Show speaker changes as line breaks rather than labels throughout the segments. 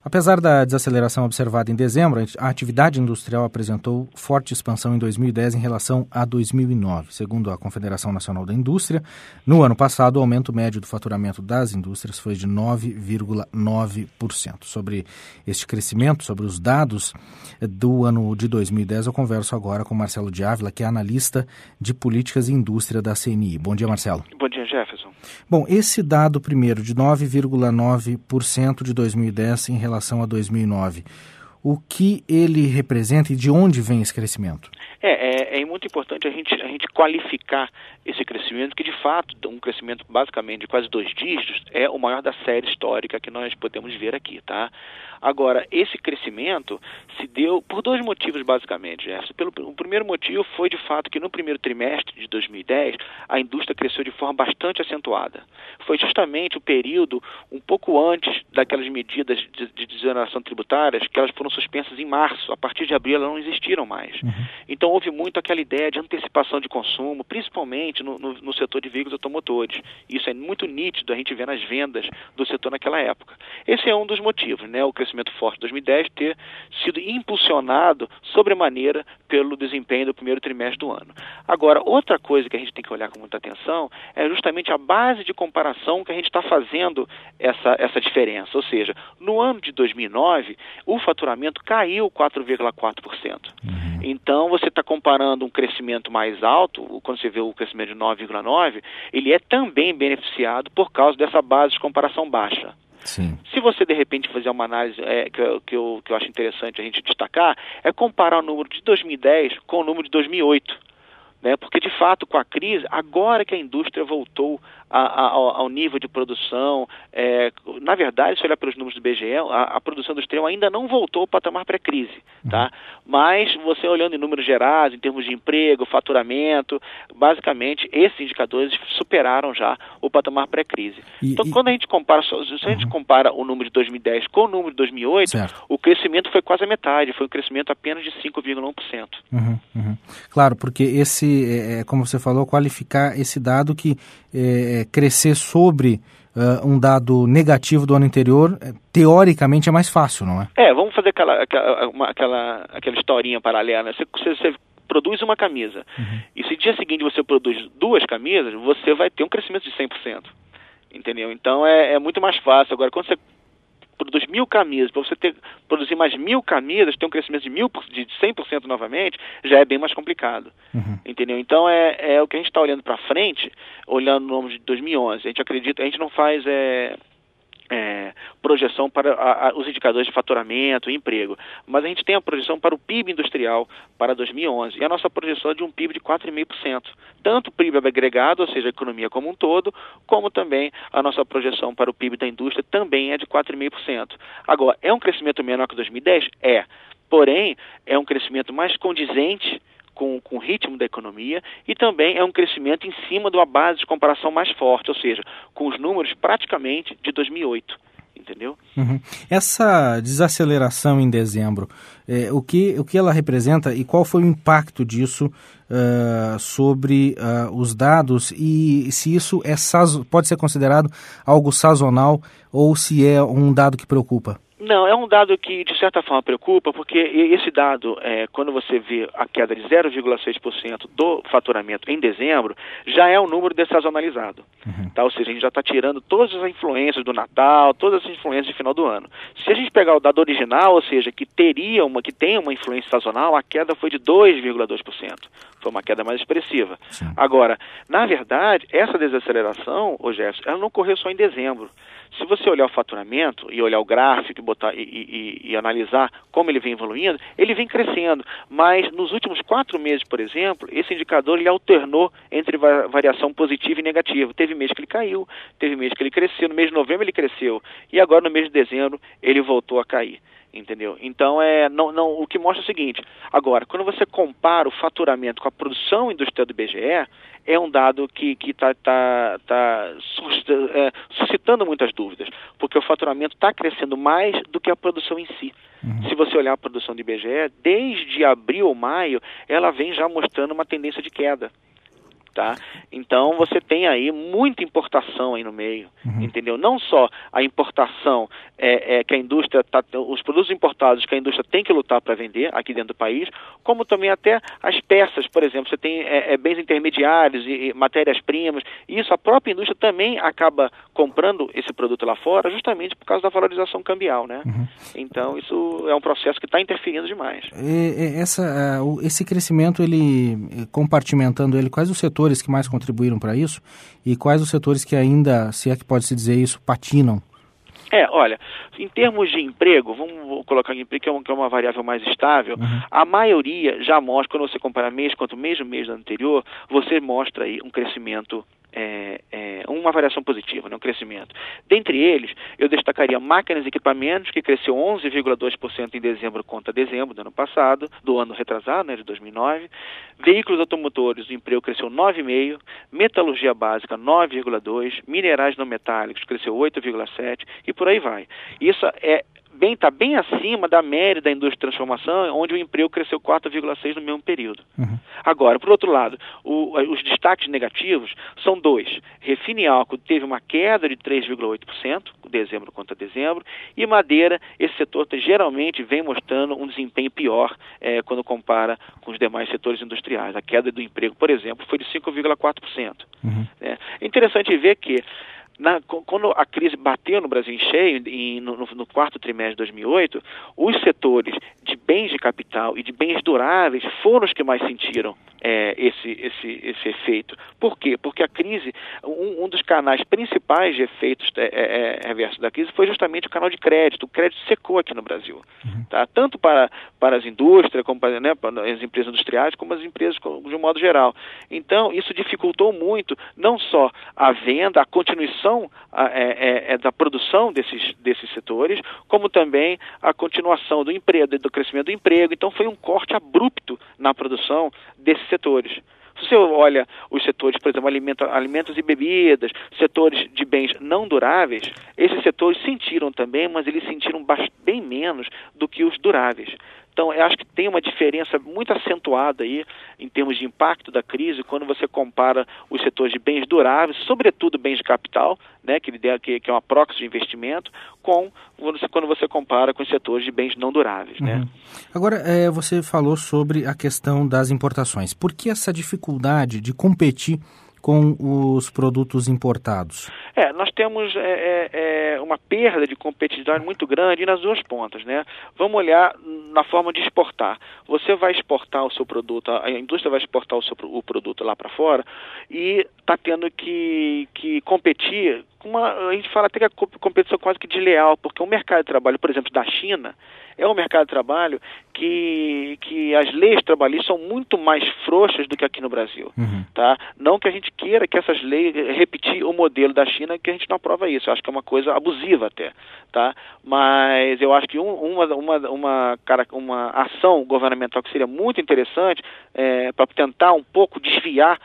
Apesar da desaceleração observada em dezembro, a atividade industrial apresentou forte expansão em 2010 em relação a 2009. Segundo a Confederação Nacional da Indústria, no ano passado, o aumento médio do faturamento das indústrias foi de 9,9%. Sobre este crescimento, sobre os dados do ano de 2010, eu converso agora com Marcelo de Ávila, que é analista de políticas e indústria da CNI. Bom dia, Marcelo.
Bom dia, Jefferson.
Bom, esse dado primeiro de 9,9% de 2010 em relação a 2009, o que ele representa e de onde vem esse crescimento?
É muito importante a gente qualificar esse crescimento, que de fato, um crescimento basicamente de quase 2 dígitos, é o maior da série histórica que nós podemos ver aqui, tá? Agora, esse crescimento se deu por 2 motivos, basicamente, Jefferson. O primeiro motivo foi, de fato, que no primeiro trimestre de 2010, a indústria cresceu de forma bastante acentuada. Foi justamente o período um pouco antes daquelas medidas de desoneração tributárias, que elas foram suspensas em março. A partir de abril, elas não existiram mais. Então, houve muito aquela ideia de antecipação de consumo, principalmente no setor de veículos automotores. Isso é muito nítido, a gente vê nas vendas do setor naquela época. Esse é um dos motivos, né? O crescimento forte de 2010 ter sido impulsionado sobremaneira pelo desempenho do primeiro trimestre do ano. Agora, outra coisa que a gente tem que olhar com muita atenção é justamente a base de comparação que a gente está fazendo essa diferença. Ou seja, no ano de 2009, o faturamento caiu 4,4%. Então, você está comparando um crescimento mais alto, quando você vê o crescimento de 9,9%, ele é também beneficiado por causa dessa base de comparação baixa.
Sim.
Se você, de repente, fazer uma análise que eu acho interessante a gente destacar, é comparar o número de 2010 com o número de 2008. Né? Porque, de fato, com a crise, agora que a indústria voltou ao nível de produção, na verdade, se olhar pelos números do IBGE, a produção industrial ainda não voltou ao patamar pré-crise, tá? Mas você olhando em números gerais, em termos de emprego, faturamento, basicamente, esses indicadores superaram já o patamar pré-crise. Então, quando a gente compara, se a gente compara o número de 2010 com o número de 2008, certo, o crescimento foi quase a metade, foi um crescimento apenas de 5,1%.
Claro, porque esse, como você falou, qualificar esse dado que crescer sobre um dado negativo do ano anterior, teoricamente é mais fácil, não é?
Vamos fazer aquela historinha paralela. Você produz uma camisa, e se no dia seguinte você produz 2 camisas, você vai ter um crescimento de 100%. Entendeu? Então é muito mais fácil. Agora, quando você produz 1.000 camisas, para você produzir mais 1.000 camisas, ter um crescimento de 100% novamente, já é bem mais complicado. Entendeu? Então é o que a gente está olhando para frente, olhando no ano de 2011. A gente não faz projeção para os indicadores de faturamento e emprego, mas a gente tem a projeção para o PIB industrial para 2011, e a nossa projeção é de um PIB de 4,5%, tanto o PIB agregado, ou seja, a economia como um todo, como também a nossa projeção para o PIB da indústria também é de 4,5%. Agora, é um crescimento menor que 2010? Porém, é um crescimento mais condizente com o ritmo da economia, e também é um crescimento em cima de uma base de comparação mais forte, ou seja, com os números praticamente de 2008, entendeu?
Essa desaceleração em dezembro, o que ela representa e qual foi o impacto disso sobre os dados, e se isso pode ser considerado algo sazonal ou se é um dado que preocupa?
Não, é um dado que, de certa forma, preocupa, porque esse dado, quando você vê a queda de 0,6% do faturamento em dezembro, já é um número dessazonalizado. Tá? Ou seja, a gente já está tirando todas as influências do Natal, todas as influências de final do ano. Se a gente pegar o dado original, ou seja, que tem uma influência sazonal, a queda foi de 2,2%. Foi uma queda mais expressiva. Sim. Agora, na verdade, essa desaceleração, Jefferson, ela não ocorreu só em dezembro. Se você olhar o faturamento e olhar o gráfico e analisar como ele vem evoluindo, ele vem crescendo. Mas nos últimos 4 meses, por exemplo, esse indicador ele alternou entre variação positiva e negativa. Teve mês que ele caiu, teve mês que ele cresceu, no mês de novembro ele cresceu, e agora no mês de dezembro ele voltou a cair. Entendeu? Então, o que mostra é o seguinte: agora, quando você compara o faturamento com a produção industrial do IBGE, é um dado que está suscitando muitas dúvidas, porque o faturamento está crescendo mais do que a produção em si. Se você olhar a produção do IBGE, desde abril ou maio, ela vem já mostrando uma tendência de queda. Tá? Então você tem aí muita importação aí no meio, entendeu? Não só a importação que a indústria os produtos importados que a indústria tem que lutar para vender aqui dentro do país, como também até as peças, por exemplo, você tem bens intermediários e matérias-primas, e isso a própria indústria também acaba comprando esse produto lá fora, justamente por causa da valorização cambial, né? Então isso é um processo que está interferindo demais.
Esse crescimento, ele compartimentando ele, quais os setores que mais contribuíram para isso e quais os setores que ainda, se é que pode-se dizer isso, patinam?
Olha, em termos de emprego, vou colocar aqui emprego, que é uma variável mais estável, a maioria já mostra, quando você compara mês contra o mês do ano anterior, você mostra aí um crescimento, uma variação positiva, né, um crescimento. Dentre eles, eu destacaria máquinas e equipamentos, que cresceu 11,2% em dezembro contra dezembro do ano passado, do ano retrasado, né, de 2009. Veículos automotores, o emprego cresceu 9,5%, metalurgia básica 9,2%, minerais não metálicos cresceu 8,7% e por aí vai. Isso está bem acima da média da indústria de transformação, onde o emprego cresceu 4,6% no mesmo período. Agora, por outro lado, os destaques negativos são dois. Refino e álcool teve uma queda de 3,8%, dezembro contra dezembro, e madeira, esse setor geralmente vem mostrando um desempenho pior quando compara com os demais setores industriais. A queda do emprego, por exemplo, foi de 5,4%. É interessante ver que quando a crise bateu no Brasil em cheio, no quarto trimestre de 2008, os setores de bens de capital e de bens duráveis foram os que mais sentiram esse efeito. Por quê? Porque a crise, um dos canais principais de efeitos reversos da crise foi justamente o canal de crédito. O crédito secou aqui no Brasil. Tá? Tanto para as indústrias, como para as empresas industriais, como as empresas de um modo geral. Então, isso dificultou muito, não só a venda, a continuação da produção desses setores, como também a continuação do emprego, do crescimento do emprego. Então foi um corte abrupto na produção desses setores. Se você olha os setores, por exemplo, alimentos e bebidas, setores de bens não duráveis, esses setores sentiram também, mas eles sentiram bem menos do que os duráveis. Então, eu acho que tem uma diferença muito acentuada aí em termos de impacto da crise quando você compara os setores de bens duráveis, sobretudo bens de capital, né, que é uma proxy de investimento, quando você compara com os setores de bens não duráveis. Né?
Agora, você falou sobre a questão das importações. Por que essa dificuldade de competir com os produtos importados?
Nós temos uma perda de competitividade muito grande nas duas pontas, né? Vamos olhar na forma de exportar. Você vai exportar o seu produto, a indústria vai exportar o produto lá para fora e está tendo que competir a gente fala até que a competição quase que desleal, porque o mercado de trabalho, por exemplo, da China, é um mercado de trabalho que as leis trabalhistas são muito mais frouxas do que aqui no Brasil. Tá? Não que a gente queira que essas leis repetir o modelo da China, que a gente não aprova isso. Eu acho que é uma coisa abusiva até. Tá? Mas eu acho que uma ação governamental que seria muito interessante para tentar um pouco desviar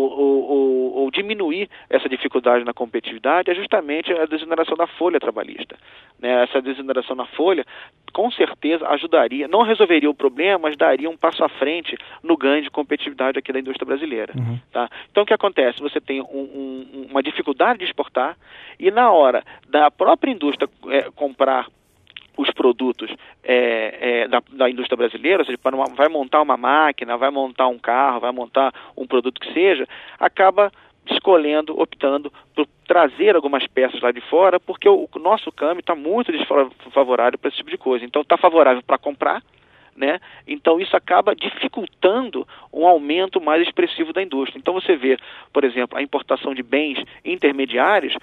ou diminuir essa dificuldade na competitividade é justamente a desoneração da folha trabalhista. Né? Essa desoneração na folha, com certeza, ajudaria, não resolveria o problema, mas daria um passo à frente no ganho de competitividade aqui da indústria brasileira. Tá? Então, o que acontece? Você tem uma dificuldade de exportar e na hora da própria indústria comprar os produtos da indústria brasileira, ou seja, vai montar uma máquina, vai montar um carro, vai montar um produto que seja, acaba optando por trazer algumas peças lá de fora, porque o nosso câmbio está muito desfavorável para esse tipo de coisa. Então está favorável para comprar, né? Então isso acaba dificultando um aumento mais expressivo da indústria. Então você vê, por exemplo, a importação de bens intermediários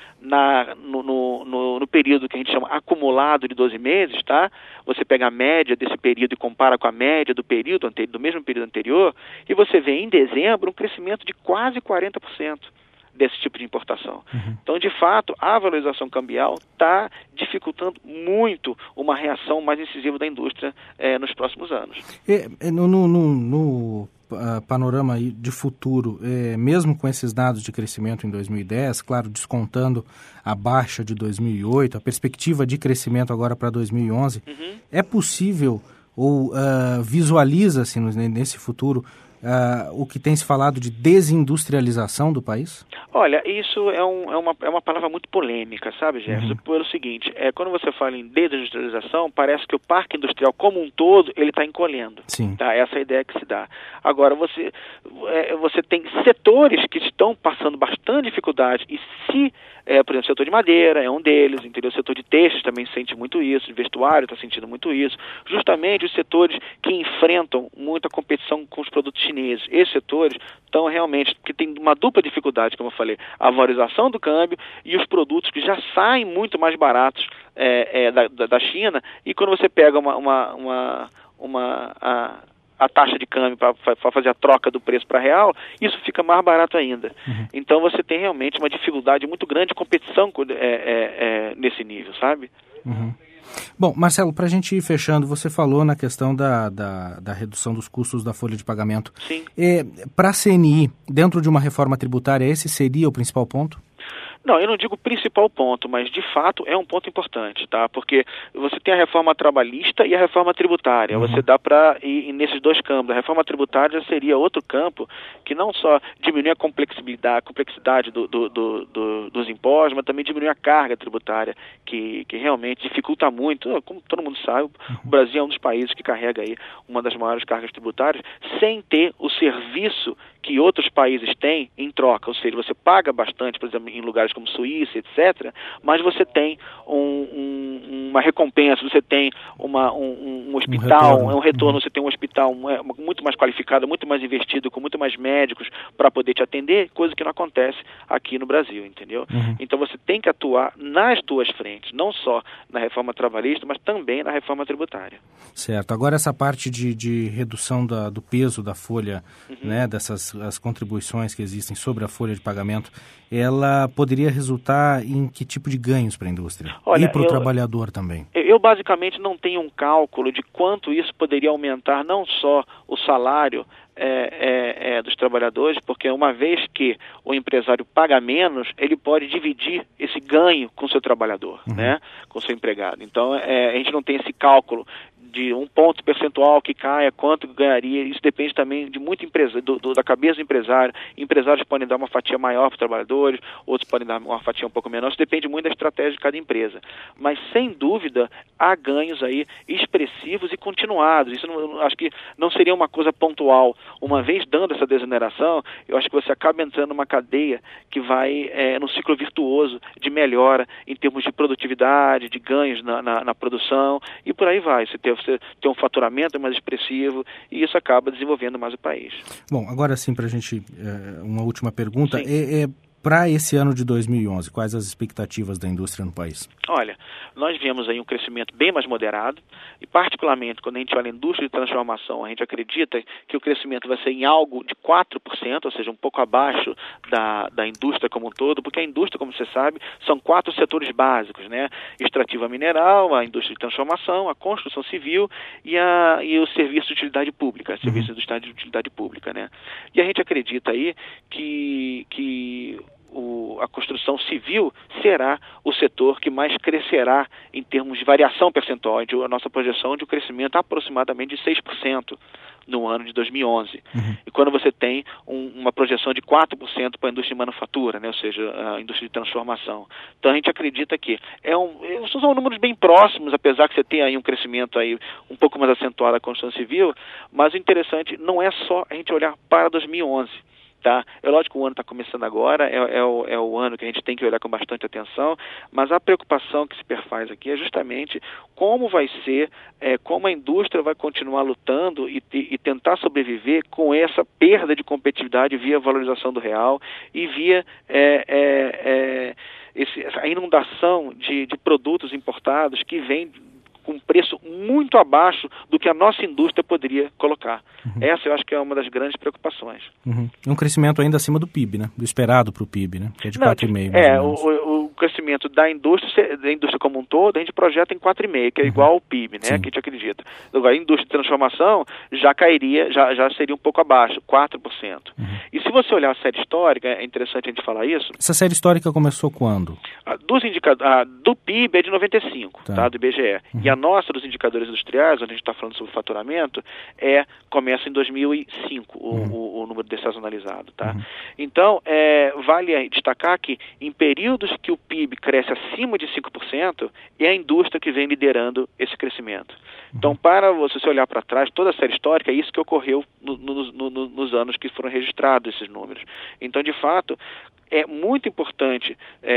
no período que a gente chama acumulado de 12 meses, tá? Você pega a média desse período e compara com a média do mesmo período anterior, e você vê em dezembro um crescimento de quase 40%. Desse tipo de importação. Então, de fato, a valorização cambial está dificultando muito uma reação mais incisiva da indústria nos próximos anos.
No panorama de futuro, mesmo com esses dados de crescimento em 2010, claro, descontando a baixa de 2008, a perspectiva de crescimento agora para 2011, é possível ou visualiza-se nesse futuro o que tem se falado de desindustrialização do país?
Olha, isso é uma palavra muito polêmica, sabe, Jefferson? Pelo seguinte, quando você fala em desindustrialização, parece que o parque industrial como um todo, ele está encolhendo.
Sim.
Tá? Essa é a ideia que se dá. Agora, você tem setores que estão passando bastante dificuldade e por exemplo, o setor de madeira é um deles, entendeu? O setor de têxteis também sente muito isso, de vestuário está sentindo muito isso. Justamente os setores que enfrentam muita competição com os produtos chineses. Esses setores estão realmente, que tem uma dupla dificuldade, como eu falei, a valorização do câmbio e os produtos que já saem muito mais baratos da China, e quando você pega a taxa de câmbio para fazer a troca do preço para real, isso fica mais barato ainda. Então você tem realmente uma dificuldade muito grande de competição nesse nível, sabe?
Bom, Marcelo, para a gente ir fechando, você falou na questão da redução dos custos da folha de pagamento.
Sim.
Para a CNI, dentro de uma reforma tributária, esse seria o principal ponto?
Não, eu não digo principal ponto, mas de fato é um ponto importante, tá? Porque você tem a reforma trabalhista e a reforma tributária. Você dá para ir nesses dois campos. A reforma tributária seria outro campo que não só diminui a complexidade dos impostos, mas também diminui a carga tributária, que realmente dificulta muito. Como todo mundo sabe, o Brasil é um dos países que carrega aí uma das maiores cargas tributárias, sem ter o serviço que outros países têm em troca. Ou seja, você paga bastante, por exemplo, em lugares como Suíça, etc., mas você tem uma recompensa, você tem um hospital, um retorno, você tem um hospital muito mais qualificado, muito mais investido, com muito mais médicos para poder te atender, coisa que não acontece aqui no Brasil, entendeu? Então você tem que atuar nas duas frentes, não só na reforma trabalhista, mas também na reforma tributária.
Certo. Agora essa parte de redução do peso da folha, né, as contribuições que existem sobre a folha de pagamento, ela poderia resultar em que tipo de ganhos para a indústria?
Olha,
e para o trabalhador também?
Eu basicamente não tenho um cálculo de quanto isso poderia aumentar não só o salário dos trabalhadores, porque uma vez que o empresário paga menos, ele pode dividir esse ganho com o seu trabalhador, né, com o seu empregado. Então, a gente não tem esse cálculo de um ponto percentual que caia, quanto ganharia. Isso depende também de muita empresa, da cabeça do empresário. Empresários podem dar uma fatia maior para os trabalhadores, outros podem dar uma fatia um pouco menor. Isso depende muito da estratégia de cada empresa. Mas, sem dúvida, há ganhos aí expressivos e continuados. Isso acho que não seria uma coisa pontual. Uma vez dando essa desoneração, eu acho que você acaba entrando numa cadeia que vai num ciclo virtuoso de melhora em termos de produtividade, de ganhos na produção, e por aí vai. Você tem um faturamento mais expressivo e isso acaba desenvolvendo mais o país.
Bom, agora sim, para a gente, uma última pergunta. Para esse ano de 2011, quais as expectativas da indústria no país?
Olha, nós vemos aí um crescimento bem mais moderado e particularmente quando a gente olha a indústria de transformação, a gente acredita que o crescimento vai ser em algo de 4%, ou seja, um pouco abaixo da indústria como um todo, porque a indústria, como você sabe, são 4 setores básicos, né? Extrativa mineral, a indústria de transformação, a construção civil e o serviço de utilidade pública, serviço de utilidade pública, né? E a gente acredita aí que a construção civil será o setor que mais crescerá em termos de variação percentual. A nossa projeção é de um crescimento aproximadamente de 6% no ano de 2011. E quando você tem uma projeção de 4% para a indústria de manufatura, né, ou seja, a indústria de transformação. Então a gente acredita que são números bem próximos, apesar que você tem aí um crescimento aí um pouco mais acentuado da construção civil, mas o interessante não é só a gente olhar para 2011. Tá? É lógico que o ano está começando agora, é o ano que a gente tem que olhar com bastante atenção, mas a preocupação que se perfaz aqui é justamente como vai ser, como a indústria vai continuar lutando e tentar sobreviver com essa perda de competitividade via valorização do real e via a inundação de produtos importados que vem com um preço muito abaixo do que a nossa indústria poderia colocar. Essa eu acho que é uma das grandes preocupações.
Um crescimento ainda acima do PIB, né? Do esperado para o PIB, né? Que é de 4,5%.
O crescimento da indústria como um todo, a gente projeta em 4,5%, que é igual ao PIB, né, que a gente acredita. Agora, a indústria de transformação já cairia, já seria um pouco abaixo, 4%. E se você olhar a série histórica, é interessante a gente falar isso.
Essa série histórica começou quando?
Do PIB é de 95, tá, do IBGE. E a nossa, dos indicadores industriais, onde a gente está falando sobre faturamento, começa em 2005, o número desazonalizado, tá? Então, vale destacar que em períodos que o PIB cresce acima de 5%, é a indústria que vem liderando esse crescimento. Então, para você olhar para trás, toda a série histórica, é isso que ocorreu nos anos que foram registrados esses números. Então, de fato, é muito importante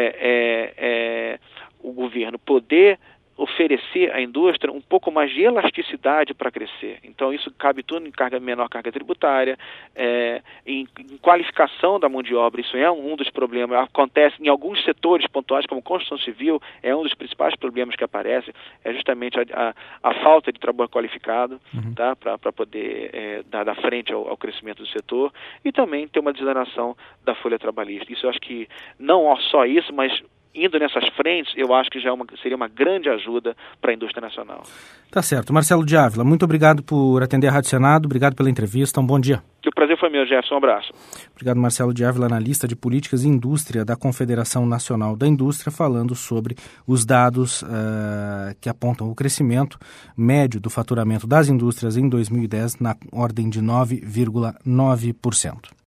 o governo poder oferecer à indústria um pouco mais de elasticidade para crescer. Então, isso cabe tudo em menor carga tributária, em qualificação da mão de obra. Isso é um dos problemas. Acontece em alguns setores pontuais, como construção civil, é um dos principais problemas que aparece, é justamente a falta de trabalho qualificado, tá, para poder dar frente ao crescimento do setor, e também ter uma desoneração da folha trabalhista. Isso eu acho que não só isso, mas indo nessas frentes, eu acho que já seria uma grande ajuda para a indústria nacional.
Tá certo. Marcelo de Ávila, muito obrigado por atender a Rádio Senado, obrigado pela entrevista, um bom dia.
O prazer foi meu, Jefferson, um abraço.
Obrigado, Marcelo de Ávila, analista de políticas e indústria da Confederação Nacional da Indústria, falando sobre os dados que apontam o crescimento médio do faturamento das indústrias em 2010 na ordem de 9,9%.